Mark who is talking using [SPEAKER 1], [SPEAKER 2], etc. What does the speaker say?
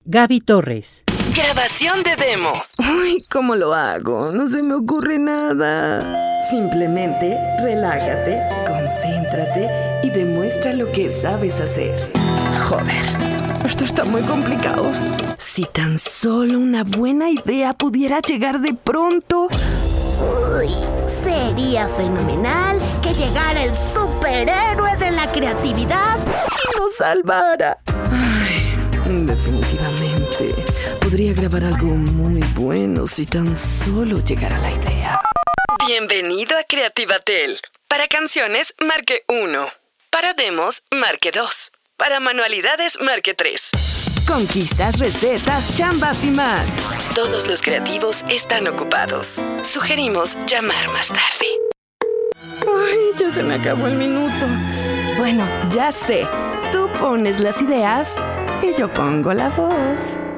[SPEAKER 1] Gaby Torres.
[SPEAKER 2] Grabación de demo.
[SPEAKER 3] Ay, ¿cómo lo hago? No se me ocurre nada. Simplemente relájate, concéntrate y demuestra lo que sabes hacer. Joder, esto está muy complicado. Si tan solo una buena idea pudiera llegar de pronto.
[SPEAKER 4] Uy, sería fenomenal que llegara el superhéroe de la creatividad
[SPEAKER 3] Y nos salvara. Ay, definitivamente. Podría grabar algo muy bueno si tan solo llegara la idea.
[SPEAKER 2] Bienvenido a Creativatel. Para canciones, marque 1. Para demos, marque 2. Para manualidades, marque 3.
[SPEAKER 3] Conquistas, recetas, chambas y más.
[SPEAKER 2] Todos los creativos están ocupados. Sugerimos llamar más tarde.
[SPEAKER 3] Ay, ya se me acabó el minuto. Bueno, ya sé. Tú pones las ideas y yo pongo la voz.